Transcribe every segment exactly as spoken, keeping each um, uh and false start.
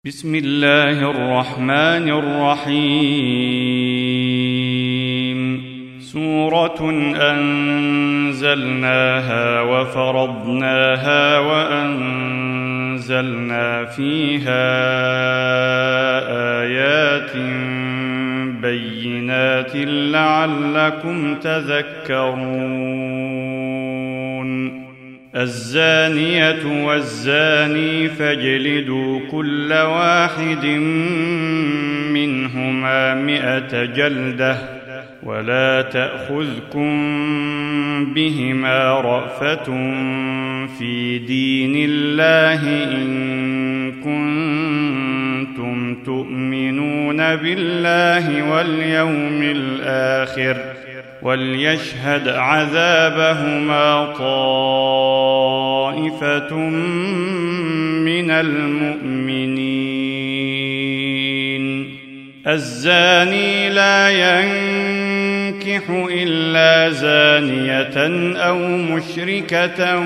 بسم الله الرحمن الرحيم سورة أنزلناها وفرضناها وأنزلنا فيها آيات بينات لعلكم تذكرون الزانية والزاني فاجلدوا كل واحد منهما مئة جلدة ولا تأخذكم بهما رأفة في دين الله إن كنتم تؤمنون بالله واليوم الآخر وليشهد عذابهما طائفة من المؤمنين الزاني لا ينكح إلا زانية أو مشركة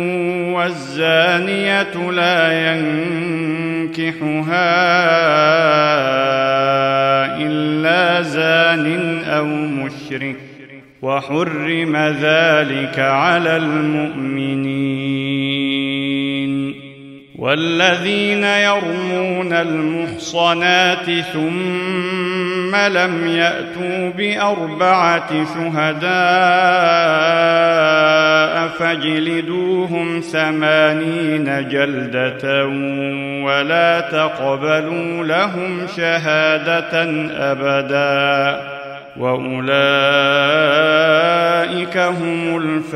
والزانية لا ينكحها إلا زان أو مشرك وحرم ذلك على المؤمنين والذين يرمون المحصنات ثم لم يأتوا بأربعة شهداء فاجلدوهم ثمانين جلدة ولا تقبلوا لهم شهادة أبدا وأولئك هم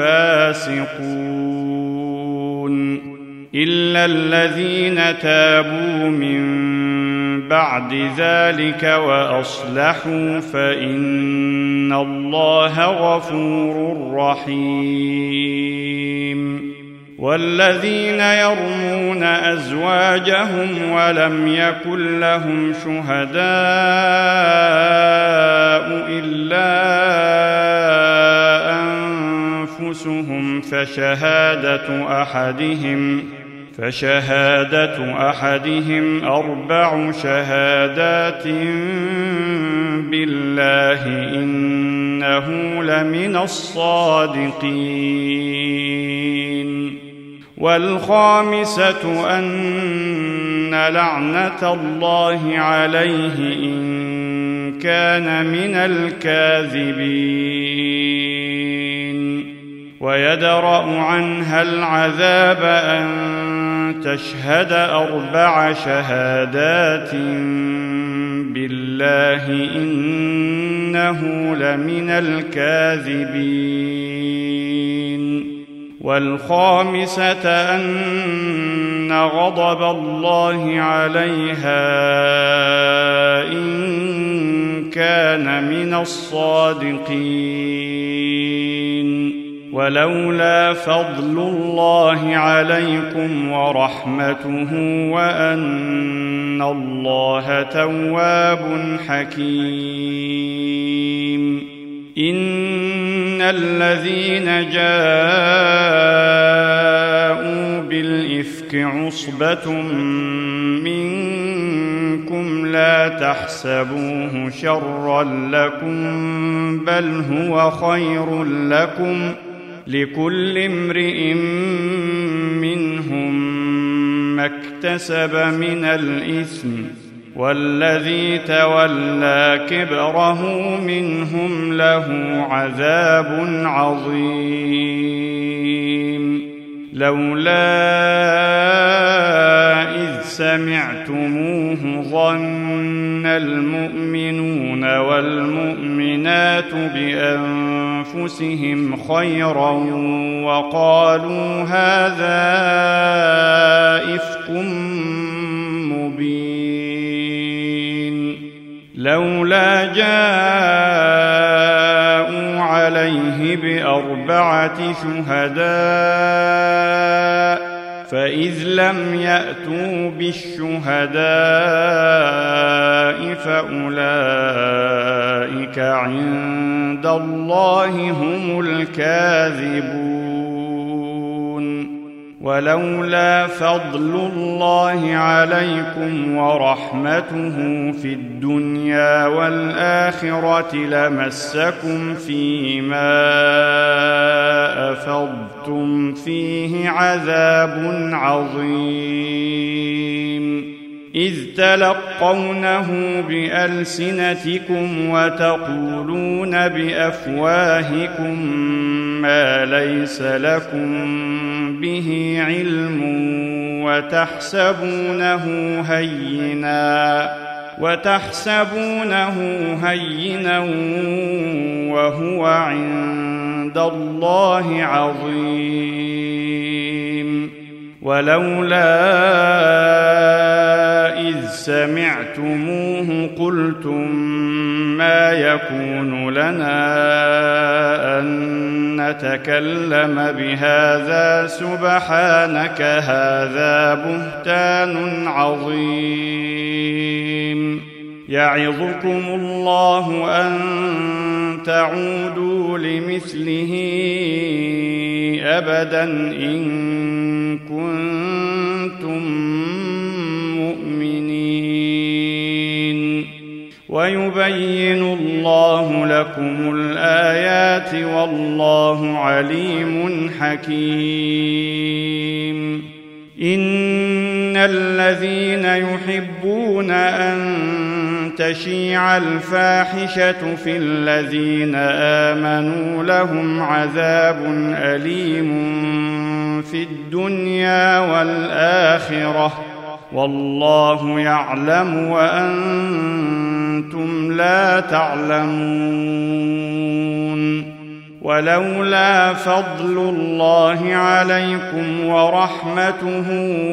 الفاسقون إلا الذين تابوا من بعد ذلك وأصلحوا فإن الله غفور رحيم والذين يرمون أزواجهم ولم يكن لهم شهداء إلا أنفسهم فشهادة أحدهم فشهادة أحدهم أربع شهادات بالله إنه لمن الصادقين والخامسة أن لعنة الله عليه إن كان من الكاذبين ويدرأ عنها العذاب أن تشهد أربع شهادات بالله إنه لمن الكاذبين والخامسة أن غضب الله عليها إن كان من الصادقين ولولا فضل الله عليكم ورحمته وأن الله تواب حكيم إن الذين جاءوا بالإفك عصبة منكم لا تحسبوه شرا لكم بل هو خير لكم لكل امرئ منهم ما اكتسب من الإثم والذي تولى كبره منهم له عذاب عظيم لولا إذ سمعتموه ظن المؤمنون والمؤمنات بأنفسهم خيرا وقالوا هذا إفك مبين لولا جاءوا عليه بأربعة شهداء فإذ لم يأتوا بالشهداء فأولئك عند الله هم الكاذبون ولولا فضل الله عليكم ورحمته في الدنيا والآخرة لمسكم فيما أفضتم فيه عذاب عظيم إذ تلقونه بألسنتكم وتقولون بأفواهكم ما ليس لكم به علم وتحسبونه هينا وتحسبونه هينا وهو عند الله عظيم ولولا إذ سمعتموه قلتم ما يكون لنا أن نتكلم بهذا سبحانك هذا بهتان عظيم يعظكم الله أن تعودوا لمثله أبدا إن كنتم مؤمنين ويبين الله لكم الآيات والله عليم حكيم إن الذين يحبون أن تشيع الفاحشة في الذين آمنوا لهم عذاب أليم في الدنيا والآخرة والله يعلم وأنتم لا تعلمون ولولا فضل الله عليكم ورحمته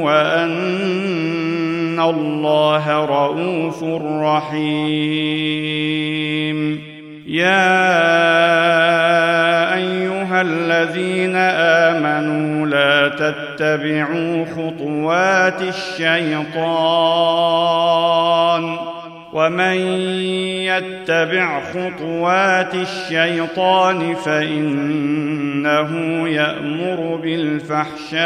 وأن الله رؤوف رحيم يا أيها الذين آمنوا لا تتبعوا خطوات الشيطان ومن يتبع خطوات الشيطان فإنه يأمر بالفحشاء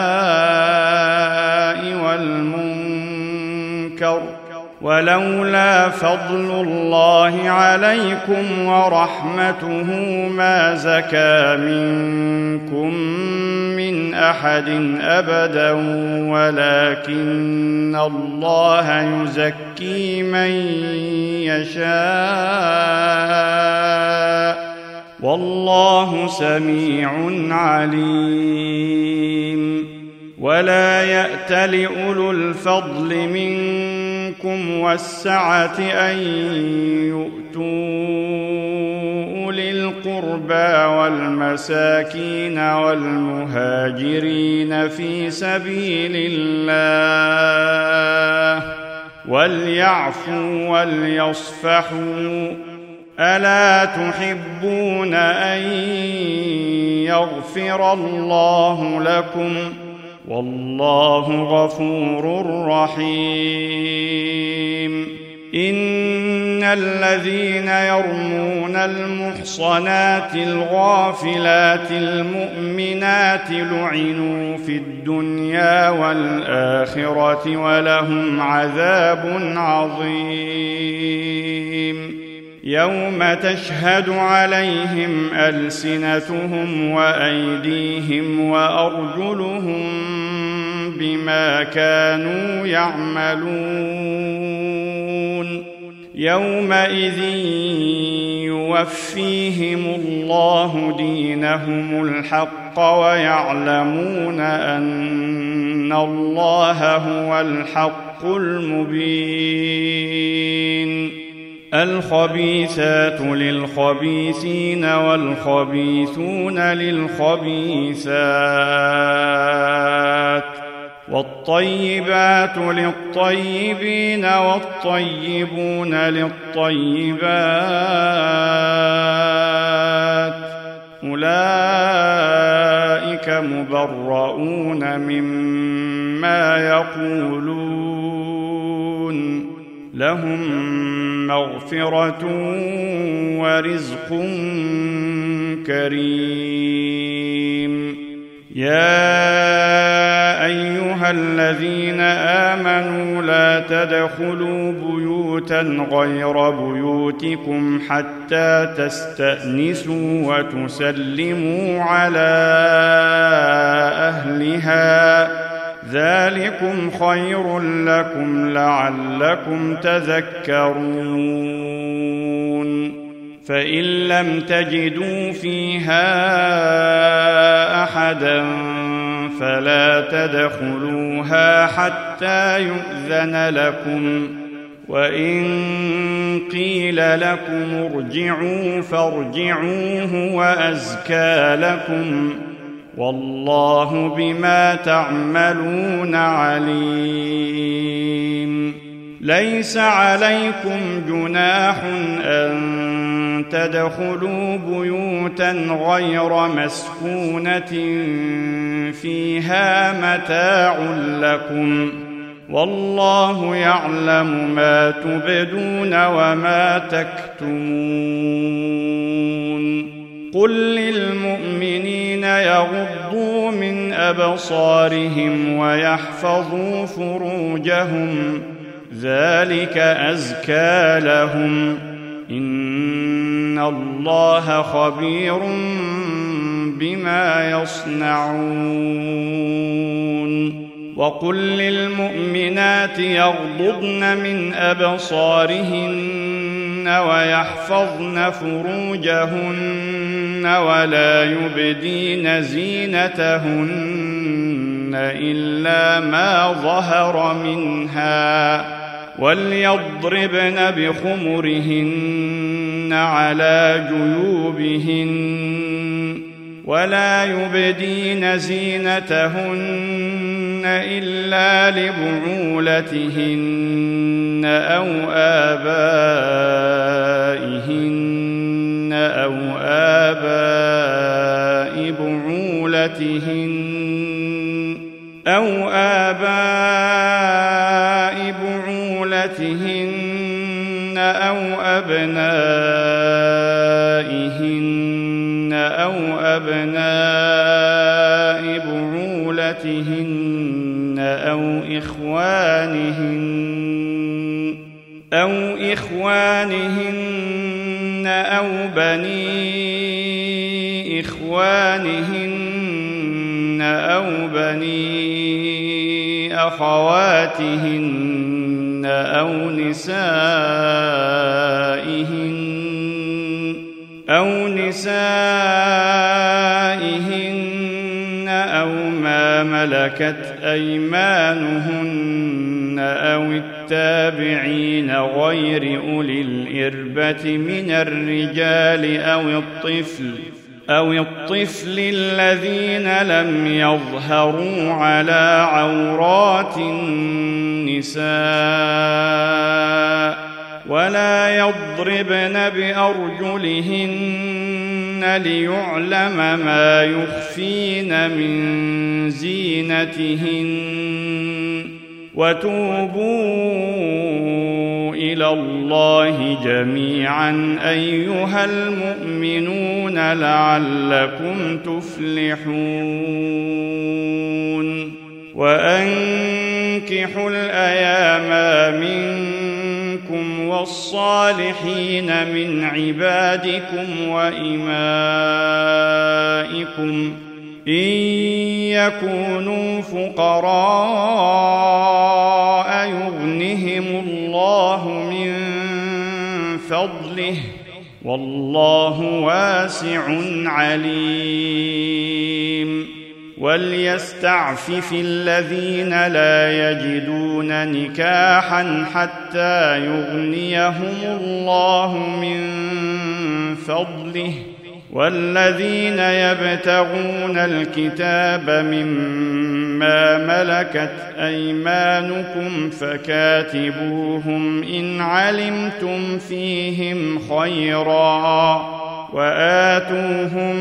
والمنكر ولولا فضل الله عليكم ورحمته ما زكى منكم من أحد أبدا ولكن الله يزكي من يشاء والله سميع عليم ولا يأتل أولو الفضل منكم والسعة أن يؤتوا أولي القربى والمساكين والمهاجرين في سبيل الله وليعفوا وليصفحوا ألا تحبون أن يغفر الله لكم والله غفور رحيم إن الذين يرمون المحصنات الغافلات المؤمنات لعنوا في الدنيا والآخرة ولهم عذاب عظيم يوم تشهد عليهم ألسنتهم وأيديهم وأرجلهم بما كانوا يعملون يومئذ يوفيهم الله دينهم الحق ويعلمون أن الله هو الحق المبين الخبيثات للخبيثين والخبيثون للخبيثات والطيبات للطيبين والطيبون للطيبات أولئك مبرؤون مما يقولون لهم مغفرة ورزق كريم يا أيها الذين آمنوا لا تدخلوا بيوتا غير بيوتكم حتى تستأنسوا وتسلموا على أهلها ذلكم خير لكم لعلكم تذكرون فإن لم تجدوا فيها أحدا فلا تدخلوها حتى يؤذن لكم وإن قيل لكم ارجعوا فارجعوا هو أزكى لكم والله بما تعملون عليم ليس عليكم جناح أن تدخلوا بيوتا غير مسكونة فيها متاع لكم والله يعلم ما تبدون وما تكتمون قل للمؤمنين يغضوا من أبصارهم ويحفظوا فروجهم ذلك أزكى لهم إن الله خبير بما يصنعون وقل للمؤمنات يغضضن من أبصارهن ويحفظن فروجهن ولا يبدين زينتهن إلا ما ظهر منها وليضربن بخمرهن على جيوبهن ولا يبدين زينتهن إلا لبعولتهن أو آبائهن أو آباء بعولتهن أو آباء بعولتهن أو أبنائهن أو أبناء بعولتهن أو إخوانهن أو إخوانهن أو بني إخوانهن أو بني أخواتهن أو نسائهن أو نسائهن أو ما ملكت أيمانهن أو التابعين غير أولي الإربة من الرجال أو الطفل أو الطفل الذين لم يظهروا على عورات النساء ولا يضربن بأرجلهن ليعلم ما يخفين من زينتهن وتوبوا إلى الله جميعا أيها المؤمنون لعلكم تفلحون وأنكحوا الأيام منكم والصالحين من عبادكم وإمائكم إن يكونوا فقراء يغنهم الله من فضله والله واسع عليم وليستعفف الذين لا يجدون نكاحا حتى يغنيهم الله من فضله والذين يبتغون الكتاب مما ملكت أيمانكم فكاتبوهم إن علمتم فيهم خيرا وآتوهم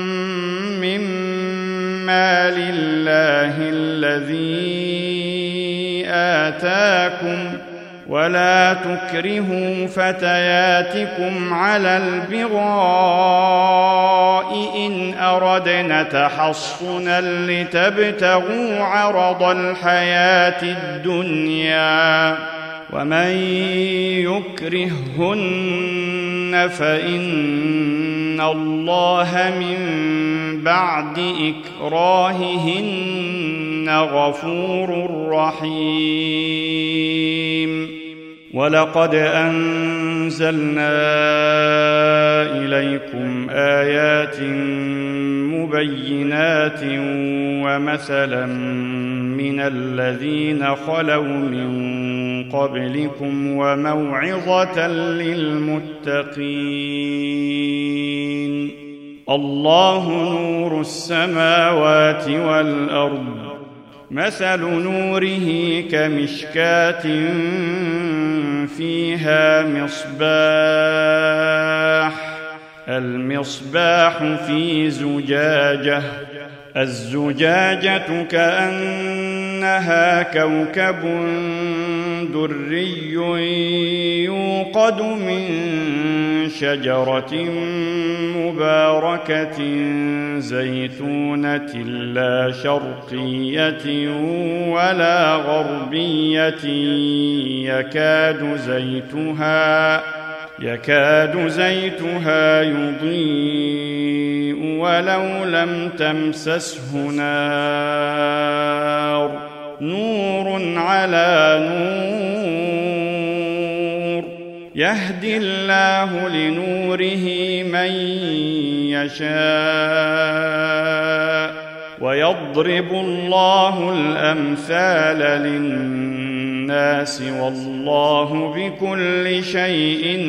مما لله الذي آتاكم ولا تكرهوا فتياتكم على البغاء إن أردنا تحصنا لتبتغوا عرض الحياة الدنيا، ومن يكرههن فإن الله من بعد إكراههن غفور رحيم. ولقد أنزلنا إليكم آيات مبينات ومثلا من الذين خلوا من قبلكم وموعظة للمتقين. الله نور السماوات والأرض، مثل نوره كمشكاة فيها مصباح، المصباح في زجاجة، الزجاجة كأنها كوكب دري يوقد من شجرة مباركة زيتونة لا شرقية ولا غربية يكاد زيتها يكاد زيتها يضيء ولو لم تمسسه نار، نور على نور، يهدي الله لنوره من يشاء، ويضرب الله الأمثال للناس والله بكل شيء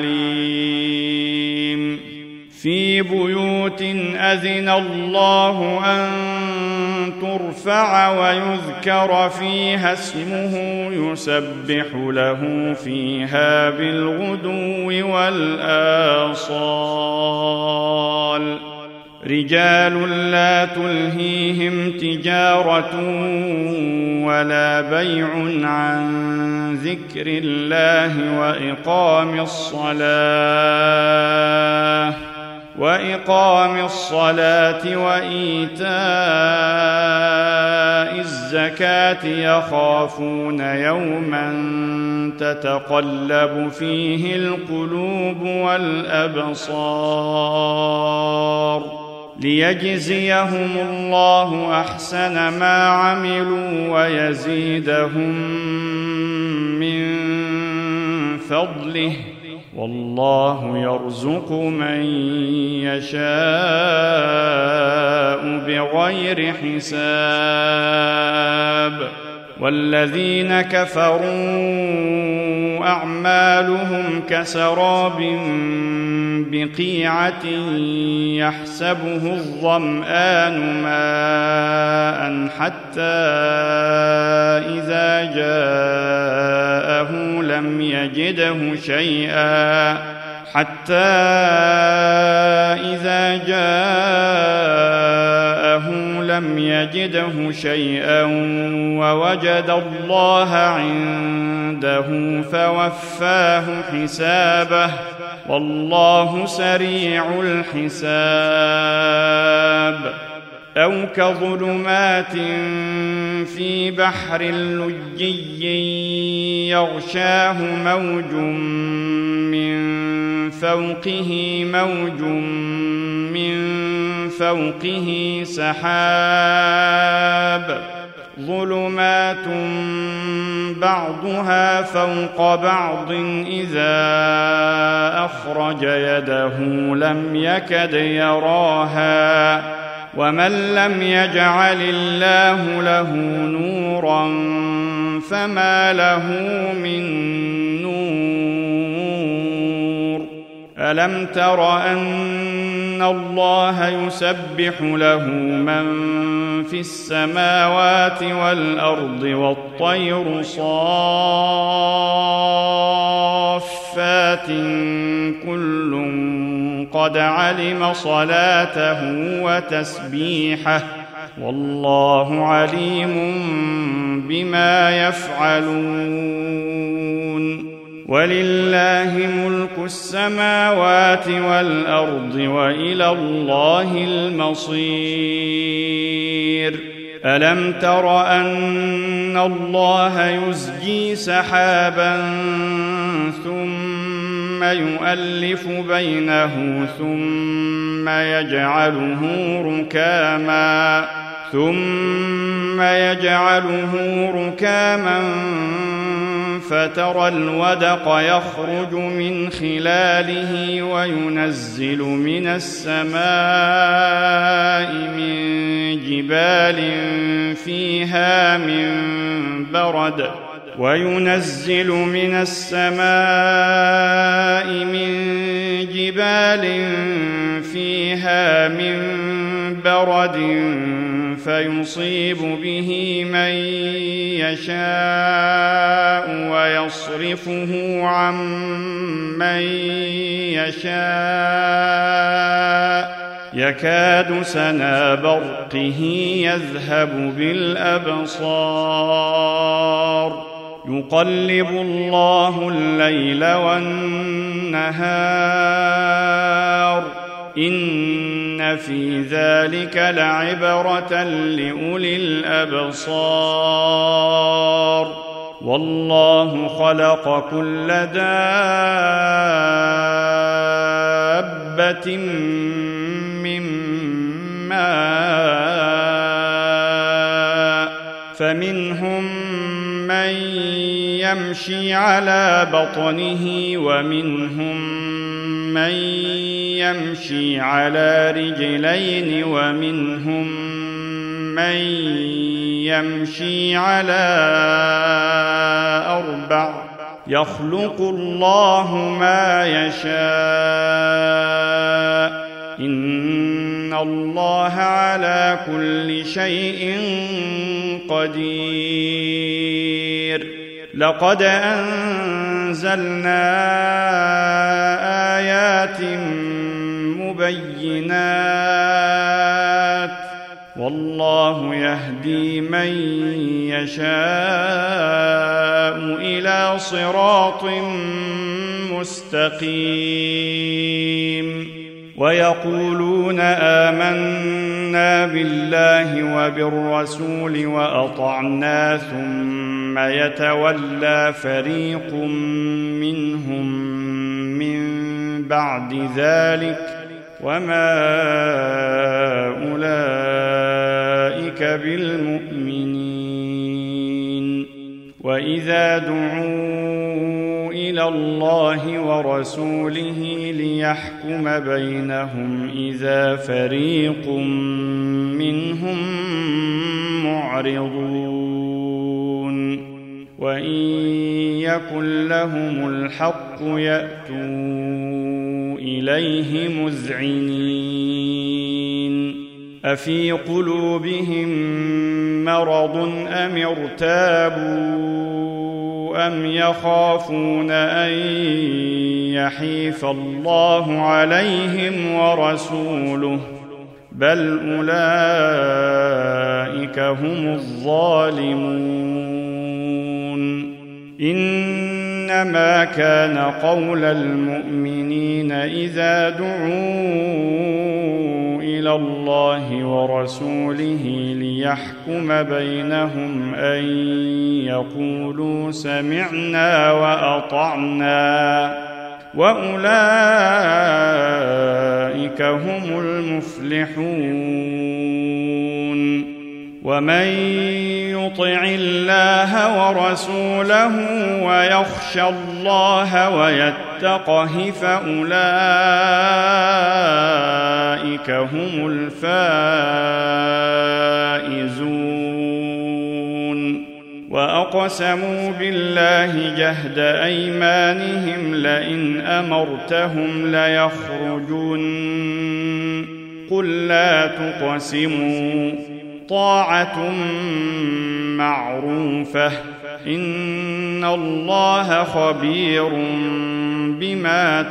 عليم. في بيوت أذن الله أن ترفع ويذكر فيها اسمه يسبح له فيها بالغدو والآصال. رجال لا تلهيهم تجارة ولا بيع عن ذكر الله وإقام الصلاة وإقام الصلاة وإيتاء الزكاة يخافون يوما تتقلب فيه القلوب والأبصار، ليجزيهم الله أحسن ما عملوا ويزيدهم من فضله، والله يرزق من يشاء بغير حساب. والذين كفروا أعمالهم كسراب بقيعة يحسبه الظمآن ماء حتى إذا جاءه لم يجده شيئا حتى إذا جاءه لم يجده شيئا ووجد الله عنده فوفاه حسابه، والله سريع الحساب. أو كظلمات في بحر لجي يغشاه موج من فوقه موج من فوقه سحاب، ظلمات بعضها فوق بعض إذا أخرج يده لم يكد يراها، ومن لم يجعل الله له نورا فما له من نور. ألم تر أن الله يسبح له من في السماوات والأرض والطير صافات كل قد علم صلاته وتسبيحه، والله عليم بما يفعلون. ولله ملك السماوات والأرض وإلى الله المصير ألم تر أن الله يزجي سحابا ثم يؤلف بينه ثم يجعله ركاما ثم يجعله ركاما فترى الودق يخرج من خلاله وينزل من السماء من جبال فيها من برد وينزل من السماء من جبال فيها من برد فيصيب به من يشاء ويصرفه عن من يشاء يكاد سنا برقه يذهب بالأبصار يقلب الله الليل والنهار إن في ذلك لعبرة لأولي الأبصار والله خلق كل دابة من ماء فمنهم من يمشي على بطنه ومنهم من يمشي على رجلين ومنهم من يمشي على أربع يخلق الله ما يشاء إن الله على كل شيء قدير لقد أنزلنا آيات مبينات والله يهدي من يشاء إلى صراط مستقيم ويقولون آمنا بالله وبالرسول وأطعنا ثم يتولى فريق منهم من بعد ذلك وما أولئك بالمؤمنين وإذا دعوا إلى الله ورسوله ليحكم بينهم إذا فريق منهم معرضون وإن يكن لهم الحق يأتوا إليه مذعنين أفي قلوبهم مرض أم ارتابوا أم يخافون أن يحيف الله عليهم ورسوله بل أولئك هم الظالمون إنما كان قول المؤمنين إذا دعوا إلى الله ورسوله ليحكم بينهم أن يقولوا سمعنا وأطعنا وأولئك هم المفلحون ومن يطع الله ورسوله ويخشى الله ويتقه فأولئك هم الفائزون وأقسموا بالله جهد أيمانهم لئن أمرتهم ليخرجون قل لا تقسموا طاعة معروفة إن الله خبير بما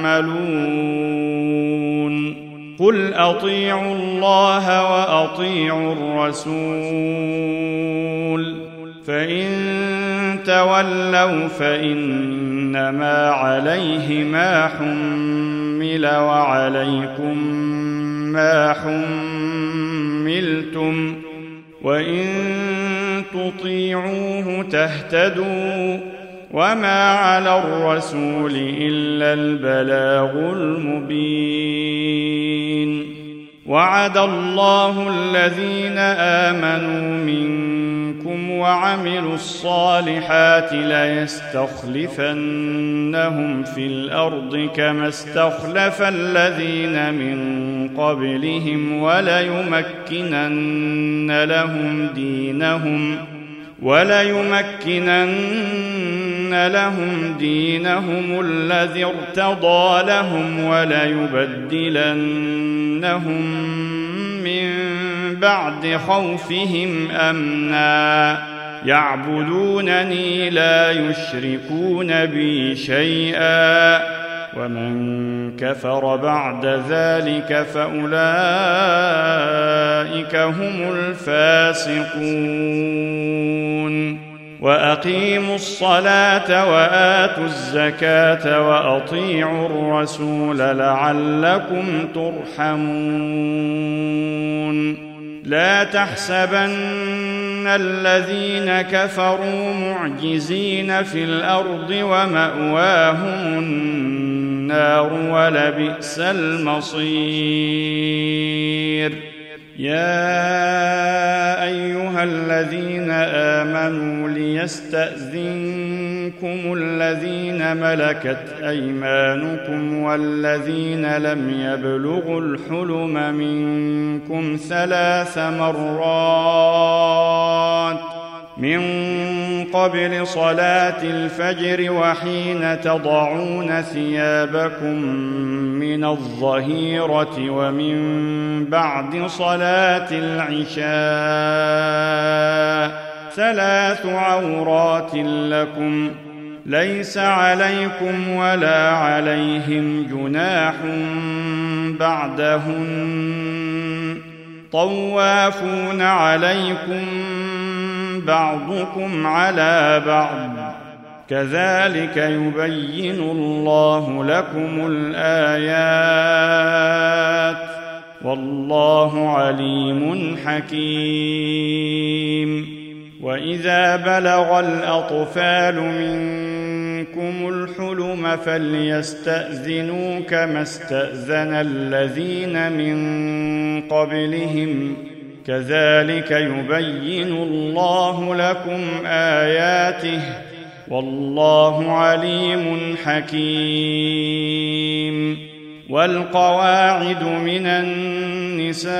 تعملون قل أطيعوا الله وأطيعوا الرسول فإن تولوا فإنما عليه ما حمل وعليكم ما حملتم وإن تطيعوه تهتدوا وما على الرسول إلا البلاغ المبين. وعد الله الذين آمنوا منكم وعملوا الصالحات ليستخلفنهم في الأرض كما استخلف الذين من قبلهم وليمكنن لهم دينهم وليمكنن لهم دينهم الذي ارتضى لهم وليبدلنهم من بعد خوفهم أمنا يعبدونني لا يشركون بي شيئا ومن كفر بعد ذلك فأولئك هم الفاسقون. وأقيموا الصلاة وآتوا الزكاة وأطيعوا الرسول لعلكم ترحمون. لا تحسبن الذين كفروا معجزين في الأرض ومأواهم النار ولبئس المصير. يا أيها الذين آمنوا ليستأذنكم الذين ملكت أيمانكم والذين لم يبلغوا الحلم منكم ثلاث مرات من قبل صلاة الفجر وحين تضعون ثيابكم من الظهيرة ومن بعد صلاة العشاء ثلاث عورات لكم ليس عليكم ولا عليهم جناح بعدهن طوافون عليكم بعضكم على بعض كذلك يبين الله لكم الآيات والله عليم حكيم. وإذا بلغ الأطفال منكم الحلم فليستأذنوا كما استأذن الذين من قبلهم كذلك يبين الله لكم آياته والله عليم حكيم. والقواعد من النساء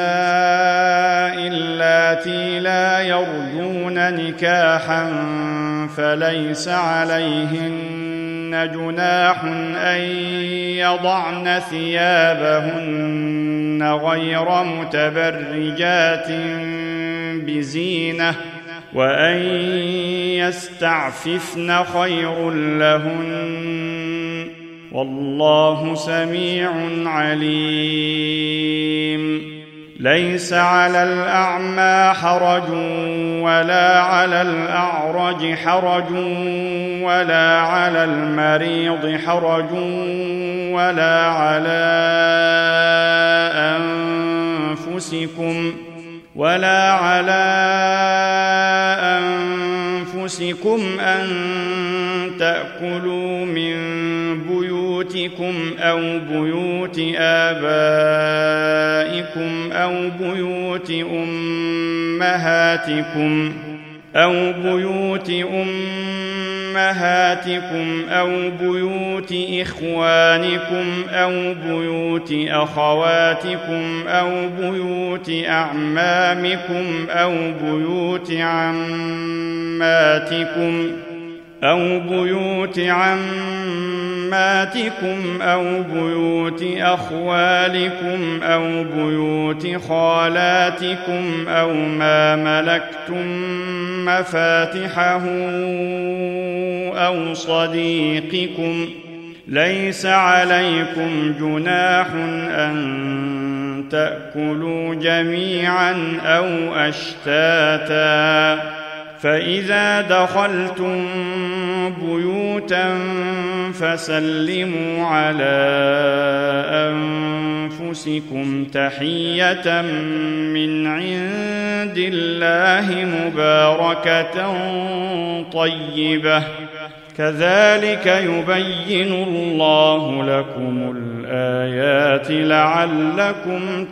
اللاتي لا يرجون نكاحا فليس عليهن جناح أن يضعن ثيابهن غير متبرجات بزينة وأن يستعففن خير لهن والله سميع عليم. ليس على الأعمى حرج ولا على الأعرج حرج ولا على المريض حرج ولا على أنفسكم ولا على أنفسكم أن تأكلوا من بيوتكم أو بيوت آبائكم أو بيوت أمهاتكم أو بيوت أمهاتكم أو بيوت إخوانكم أو بيوت أخواتكم أو بيوت أعمامكم أو بيوت عماتكم أو بيوت عماتكم أو بيوت أخوالكم أو بيوت خالاتكم أو ما ملكتم مفاتحه أو صديقكم ليس عليكم جناح أن تأكلوا جميعا أو أشتاتا فإذا دخلتم بيوتا فسلموا على أنفسكم تحية من عند الله مباركة طيبة كذلك يبين الله لكم الآيات لعلكم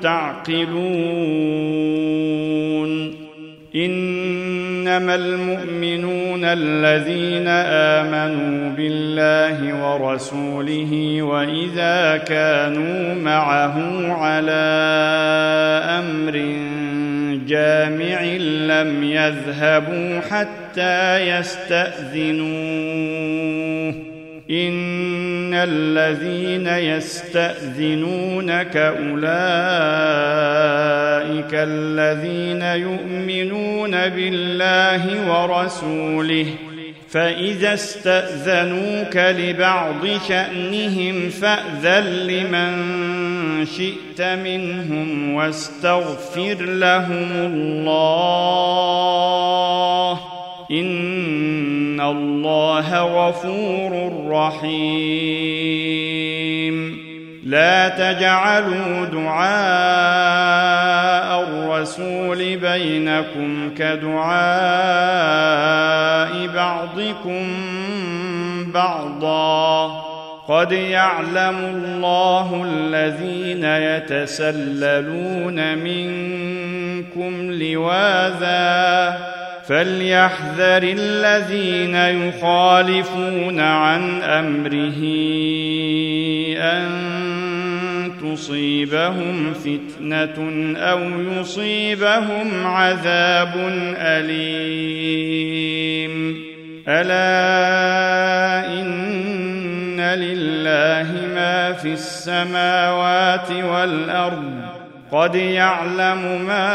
تعقلون إنما المؤمنون الذين آمنوا بالله ورسوله وإذا كانوا معه على أمر جامع لم يذهبوا حتى يستأذنوه إن الذين يستأذنونك أولئك الذين يؤمنون بالله ورسوله فإذا استأذنوك لبعض شأنهم فأذن لمن شئت منهم واستغفر لهم الله إن الله غفور رحيم لا تجعلوا دعاء الرسول بينكم كدعاء بعضكم بعضا قد يعلم الله الذين يتسللون منكم لواذا فليحذر الذين يخالفون عن أمره أن تصيبهم فتنة أو يصيبهم عذاب أليم ألا إن لله ما في السماوات والأرض قد يعلم ما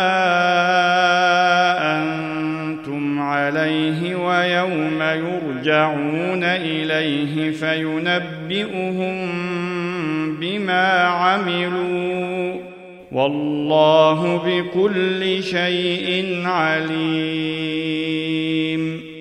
أنتم عليه ويوم يرجعون إليه فينبئهم بما عملوا والله بكل شيء عليم.